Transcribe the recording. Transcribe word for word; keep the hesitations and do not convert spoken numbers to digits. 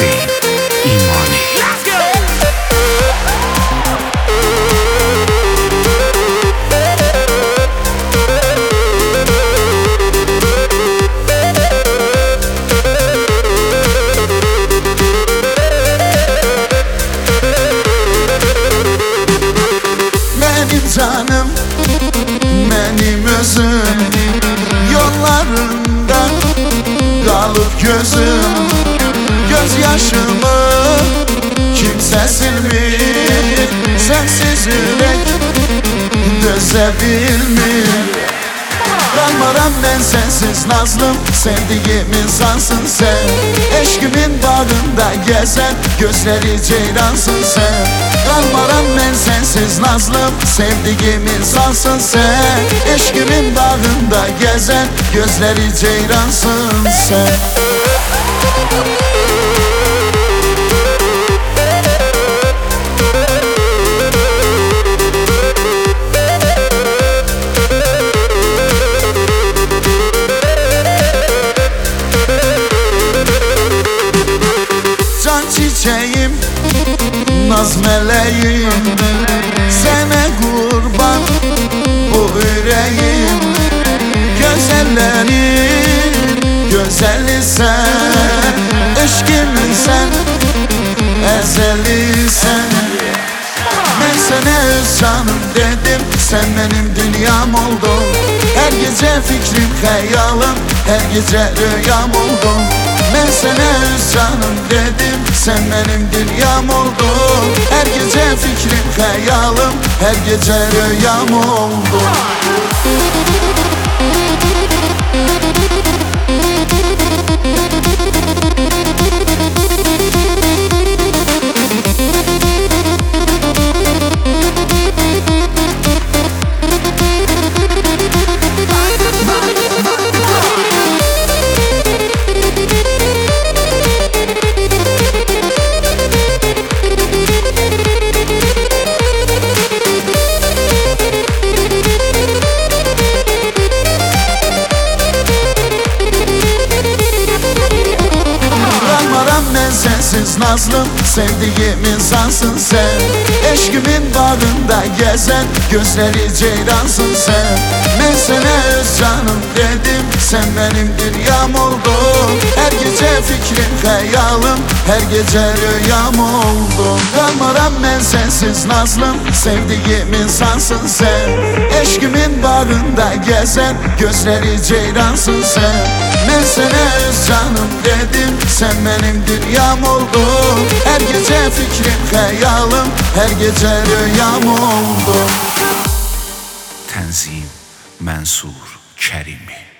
Hüseyin İmani. Benim canım, benim özüm, yollarında kalıp gözüm. Gözyaşımı kimse silmir, sensiz yürek dözebilmir. Kalmaram ben sensiz nazlım, sevdiğim insansın sen. Eşkimin bağında gezen gözleri ceylansın sen. Kalmaram ben sensiz nazlım, sevdiğim insansın sen. Eşkimin bağında gezen gözleri ceylansın sen. Can çiçeğim, naz meleğim, sana kurban bu yüreğim. Güzellerin güzeli sen, eşkimin sen, ezeli sen. Ben sana öz canım dedim, sen benim dünyam oldun. Her gece fikrim hayalım, her gece rüyam oldun. Ben sana öz canım dedim, sen benim dünyam oldun. Her gece fikrim hayalım, her gece rüyam oldun. Sensiz nazlım, sevdiğim insansın sen. Eşkimin bağında gezen gözleri ceylansın sen. Ben sana öz canım dedim, sen benim dünyam oldun. Her gece fikrim hayalım, her gece rüyam oldun. Kalmaram ben sensiz nazlım, sevdiğim insansın sen. Eşkimin bağında gezen gözleri ceylansın sen. Ben sana öz canım dedim, sen benim dünyam oldun. Her gece fikrim hayalım, her gece rüyam oldun. Tənzim Mənsur Kərimi.